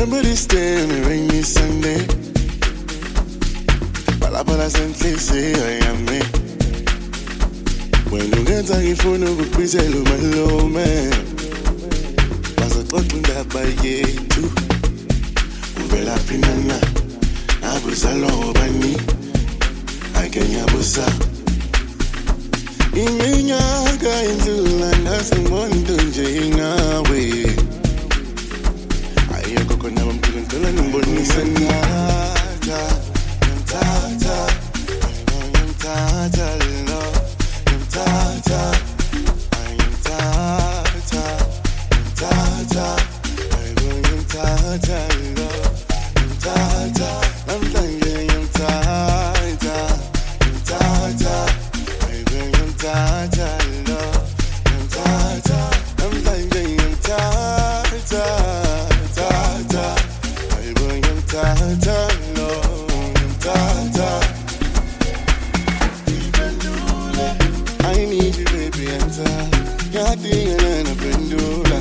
remember this day on a rainy Sunday. Palabra sentlise ayame. When ungenza ngifuna ukukhwizela umalume. Bazoxoxa indaba yethu. Uvela phinana. Abuzalwa obani. Ake ngiyabusa. Iminyaka indlula nasimondo nje ngawe. Ayekho khona bamphila ngicela ngimbonise ngithatha lo ngithatha lo ngithatha namhlanje ngithatha ngithatha lo ngithatha namhlanje ngithatha no, I need you, baby, enter. You're thinking of pendula.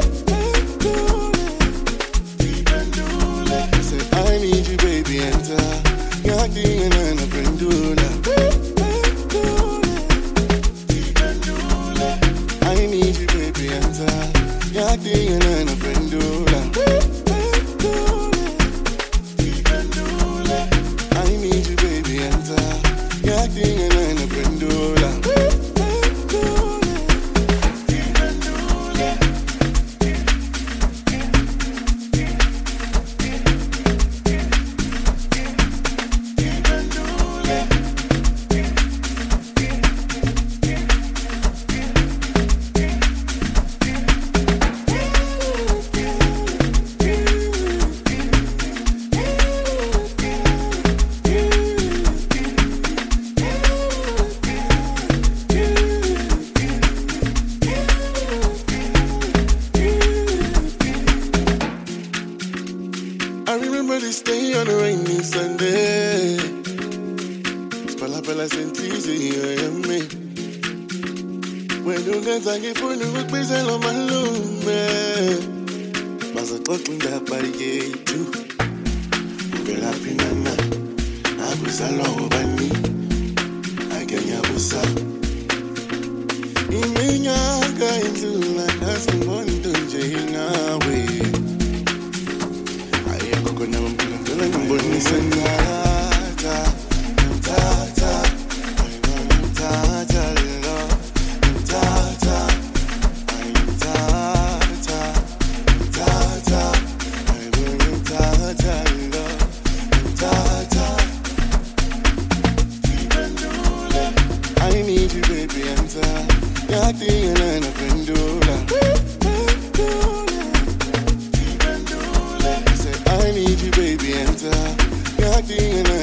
I said, I need you, baby, enter. You're thinking of pendula. I need you, baby, enter. You're thinking of pendula. Acting and I'm a pendula. I remember this day on a rainy Sunday. Spalapala sentlise ayame. When ungenza ngifuna ukukhwizela umalume. Bazoxoxa indaba yethu. Uvela phinana. Abuzalwa obani. Ake ngiyabusa. Iminyaka indlula nasimondo nje ngawe. Ngibonise ngithatha lo ngithatha lo ngithatha. I need you, baby, enter. You're thinking of pendula. I need you, baby, enter. You're acting